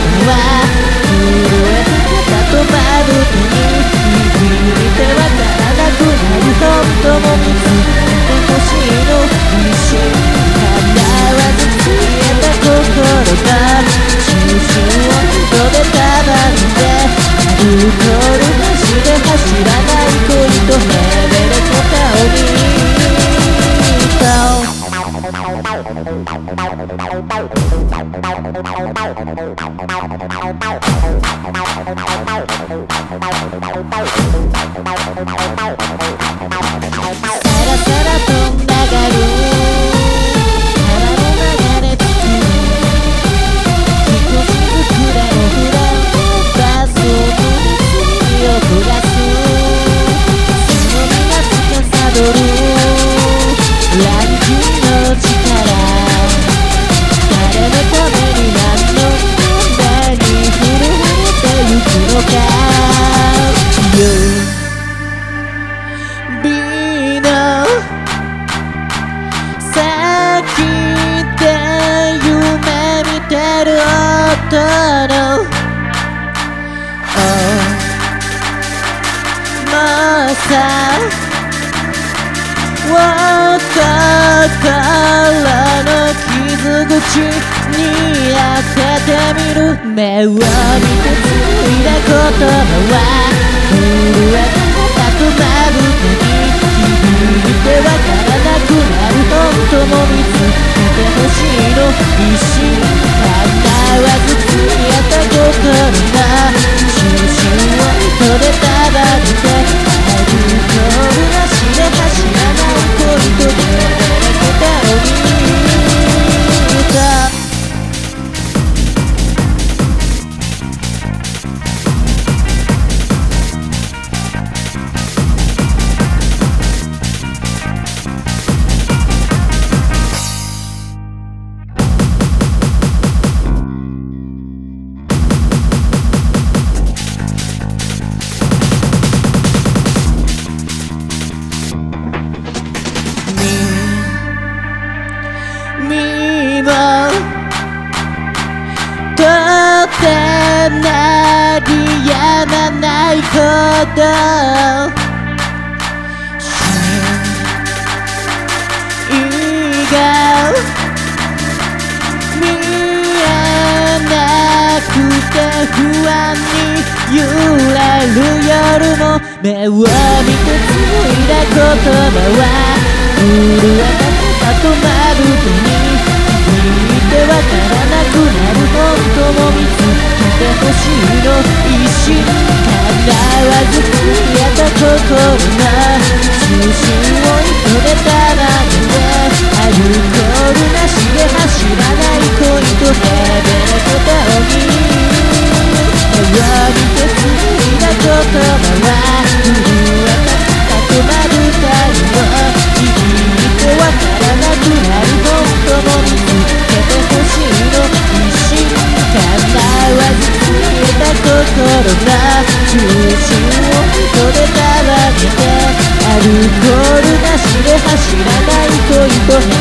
は震えて肩とまぶたに握ってわからなくなる本当も見つけてほしいの一瞬叶わず消えた心が中心を人で束ねてアルコールなしで走らない恋とヘベレケタを見たさらさらと流る川の流れ着く一つずつでもふらバスを乗り継ぎを焦がすその身が司るランキの力誰のために何のために震えてゆくのか指の先で夢見てる音の重さを心の傷口に当ててみる目を見てついだ言葉は震えた肩とまぶたに響いてわからなくなる本当も見つけてほしいの一心叶わず消えた心が中心を糸で束ねてアルコールなしで走らない恋とヘベレケタを見た身もとって鳴りやまないほど意が見えなくて不安に揺れる夜も目を見てついだ言葉は震えた肩とまぶたに響いてわからなくなる本当も見つけてほしいの一心叶わず消えた心が中心を糸で束ねてアルコールなしで走らない恋とヘベレケタを見目を見てついだ言葉は震えた肩とまぶたにも握ってわからなくなる本当も見つけてほしいの一心叶わず消えた心が中心を糸で束ねてアルコールなしで走らない恋とヘ